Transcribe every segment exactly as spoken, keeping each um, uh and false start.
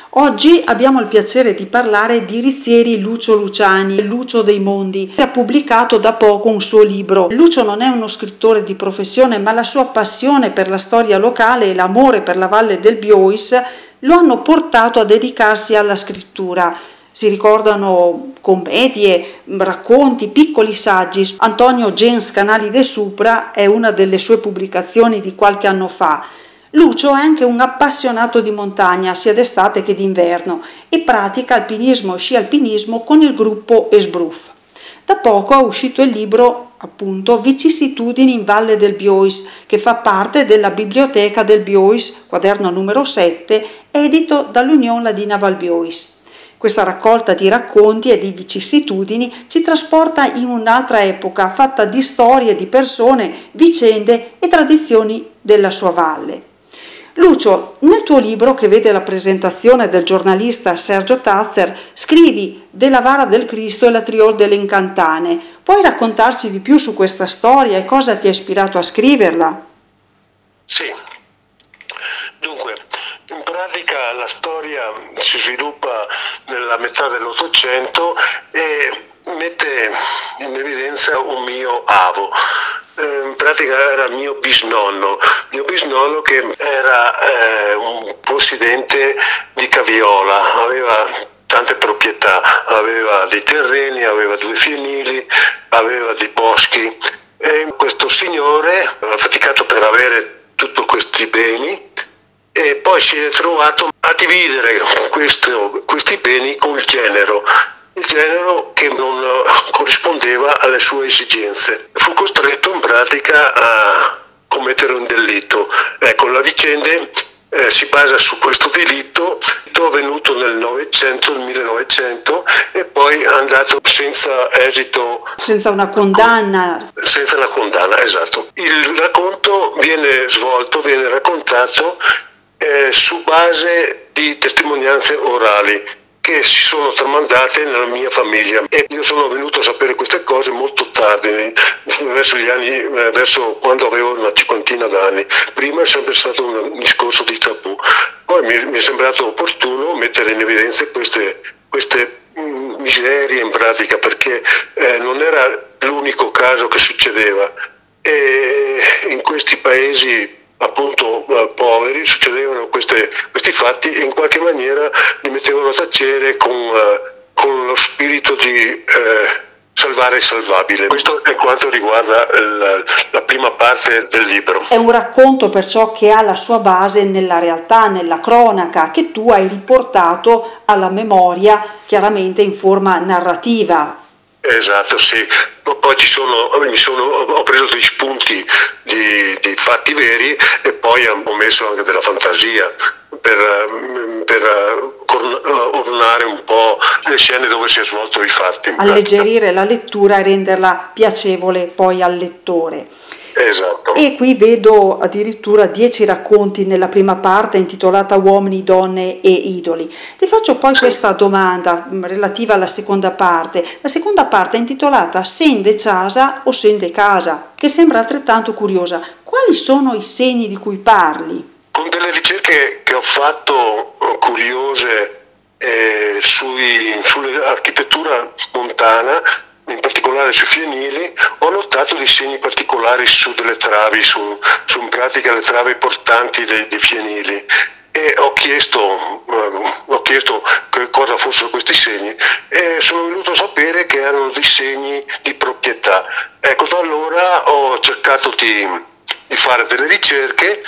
Oggi abbiamo il piacere di parlare di Rizieri Lucio Luciani, Lucio dei Mondi, che ha pubblicato da poco un suo libro. Lucio non è uno scrittore di professione, ma la sua passione per la storia locale e l'amore per la Valle del Biois lo hanno portato a dedicarsi alla scrittura. Si ricordano commedie, racconti, piccoli saggi. Antonio Gens Canali de Supra è una delle sue pubblicazioni di qualche anno fa. Lucio è anche un appassionato di montagna, sia d'estate che d'inverno, e pratica alpinismo e sci alpinismo con il gruppo Esbruf. Da poco è uscito il libro, appunto, Vicissitudini in Valle del Biois, che fa parte della Biblioteca del Biois, quaderno numero sette, edito dall'Unione Ladina Val Biois. Questa raccolta di racconti e di vicissitudini ci trasporta in un'altra epoca fatta di storie, di persone, vicende e tradizioni della sua valle. Lucio, nel tuo libro, che vede la presentazione del giornalista Sergio Tazzer, scrivi della Vara del Cristo e la Triol delle Incantane. Puoi raccontarci di più su questa storia e cosa ti ha ispirato a scriverla? Sì. Dunque, in pratica la storia si sviluppa nella metà dell'Ottocento e mette in evidenza un mio avo. In pratica era mio bisnonno, mio bisnonno che era eh, un possidente di Caviola, aveva tante proprietà, aveva dei terreni, aveva due fienili, aveva dei boschi e questo signore ha faticato per avere tutti questi beni e poi si è trovato a dividere questo, questi beni con il genero. Il genero che non corrispondeva alle sue esigenze. Fu costretto in pratica a commettere un delitto. Ecco, la vicenda eh, si basa su questo delitto, avvenuto nel Novecento, nel millenovecento, e poi è andato senza esito. Senza una condanna. Senza la condanna, esatto. Il racconto viene svolto, viene raccontato eh, su base di testimonianze orali che si sono tramandate nella mia famiglia e io sono venuto a sapere queste cose molto tardi, verso gli anni, verso quando avevo una cinquantina d'anni. Prima è sempre stato un discorso di tabù, poi mi, mi è sembrato opportuno mettere in evidenza queste, queste mh, miserie in pratica, perché eh, non era l'unico caso che succedeva e in questi paesi appunto eh, poveri succedevano queste, questi fatti e in qualche maniera li mettevano a tacere con, eh, con lo spirito di eh, salvare il salvabile. Questo è quanto riguarda il, la prima parte del libro. È un racconto perciò che ha la sua base nella realtà, nella cronaca, che tu hai riportato alla memoria chiaramente in forma narrativa. Esatto, sì. Poi ci sono, mi sono, ho preso degli spunti di, di fatti veri e poi ho messo anche della fantasia per, per ornare un po' le scene dove si è svolto i fatti. Alleggerire la lettura e renderla piacevole poi al lettore. Esatto. E qui vedo addirittura dieci racconti nella prima parte intitolata Uomini, donne e idoli. Ti faccio poi sì. questa domanda relativa alla seconda parte. La seconda parte è intitolata Sen de casa o Sen de casa, che sembra altrettanto curiosa. Quali sono i segni di cui parli? Con delle ricerche che ho fatto curiose eh, sui, sull'architettura montana, in particolare sui fienili, ho notato dei segni particolari su delle travi, su, su in pratica le travi portanti dei, dei fienili. E ho chiesto, eh, ho chiesto che cosa fossero questi segni e sono venuto a sapere che erano dei segni di proprietà. Ecco, da allora ho cercato di, di fare delle ricerche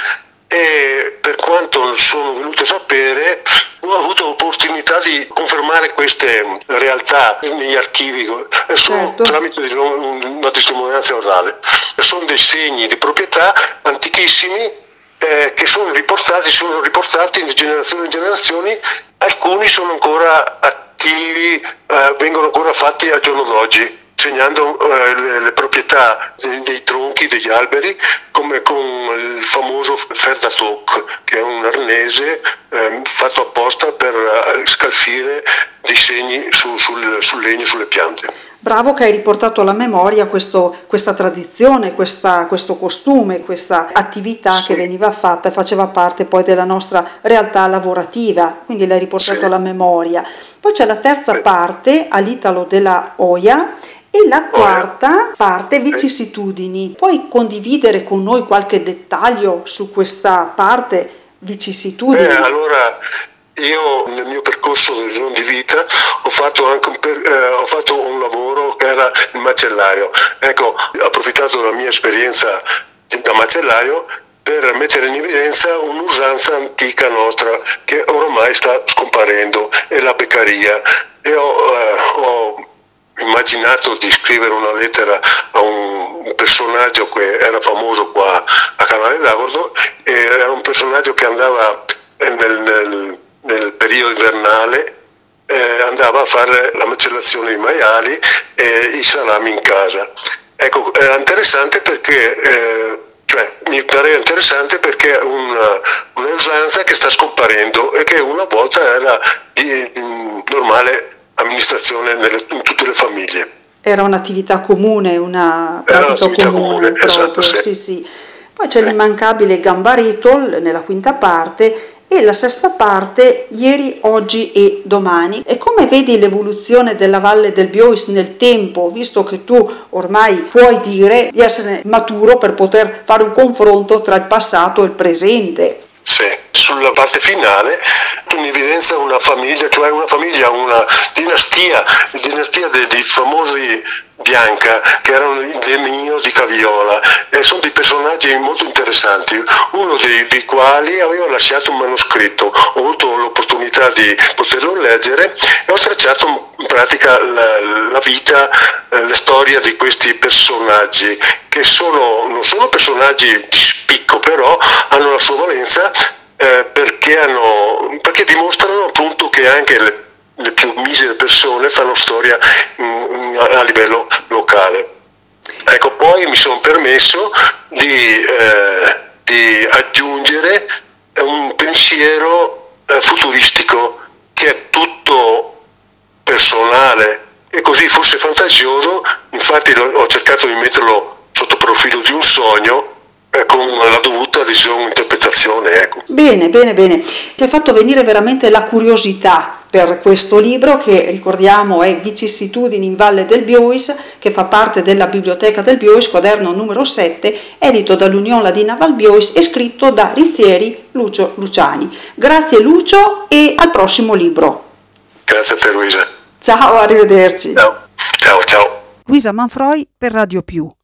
e per quanto sono venuto a sapere ho avuto l'opportunità di confermare queste realtà negli archivi certo. tramite una testimonianza orale. Sono dei segni di proprietà antichissimi eh, che sono riportati, sono riportati di generazioni in generazioni, alcuni sono ancora attivi, eh, vengono ancora fatti al giorno d'oggi, segnando eh, le, le proprietà dei, dei tronchi, degli alberi, come con il famoso fer da toc, che è un arnese eh, fatto apposta per uh, scalfire dei segni su, sul, sul legno, sulle piante. Bravo che hai riportato alla memoria questo, questa tradizione, questa, questo costume, questa attività sì. che veniva fatta e faceva parte poi della nostra realtà lavorativa, quindi l'hai riportato Sì. alla memoria. Poi c'è la terza Sì. parte, all'Italo della Oia, e la quarta Oia. parte, vicissitudini. Puoi condividere con noi qualche dettaglio su questa parte, vicissitudini? Beh, allora io nel mio percorso di vita ho fatto anche un, per, eh, ho fatto un lavoro che era il macellario. Ecco, ho approfittato della mia esperienza da macellario per mettere in evidenza un'usanza antica nostra che ormai sta scomparendo, è la beccaria. E ho, eh, ho immaginato di scrivere una lettera a un personaggio che era famoso qua a Canale d'Agordo, e era un personaggio che andava nel, nel, nel periodo invernale, eh, andava a fare la macellazione di maiali e i salami in casa. Ecco, era interessante perché eh, cioè, mi pareva interessante perché è una, un'usanza che sta scomparendo e che una volta era di, di normale amministrazione nelle, in tutte le famiglie. Era un'attività comune, una pratica comune, comune, proprio, esatto, sì. sì, sì. Poi c'è l'immancabile Gambaretto nella quinta parte e la sesta parte, ieri, oggi e domani. E come vedi l'evoluzione della Valle del Biois nel tempo, visto che tu ormai puoi dire di essere maturo per poter fare un confronto tra il passato e il presente? Sì, sulla parte finale tu in evidenza una famiglia, cioè una famiglia, una dinastia, dinastia dei, dei famosi Bianca, che erano i Mio di Caviola, e sono dei personaggi molto interessanti, uno dei, dei quali aveva lasciato un manoscritto, ho avuto l'opportunità di poterlo leggere e ho tracciato in pratica la, la vita, eh, la storia di questi personaggi, che sono, non sono personaggi di spicco, però hanno la sua valenza, eh, perché, hanno, perché dimostrano appunto che anche le le più misere persone fanno storia mh, a livello locale. Ecco, poi mi sono permesso di, eh, di aggiungere un pensiero eh, futuristico che è tutto personale e così forse fantasioso, infatti ho cercato di metterlo sotto profilo di un sogno, eh, con la dovuta diciamo, interpretazione. Ecco. Bene, bene, bene. Ci hai fatto venire veramente la curiosità per questo libro che ricordiamo è Vicissitudini in Valle del Biois, che fa parte della biblioteca del Biois, quaderno numero sette, edito dall'Unione Ladina Val Biois e scritto da Rizzieri Lucio Luciani. Grazie Lucio e al prossimo libro. Grazie a te Luisa. Ciao, arrivederci. Ciao, ciao, ciao. Luisa Manfroi per Radio Più.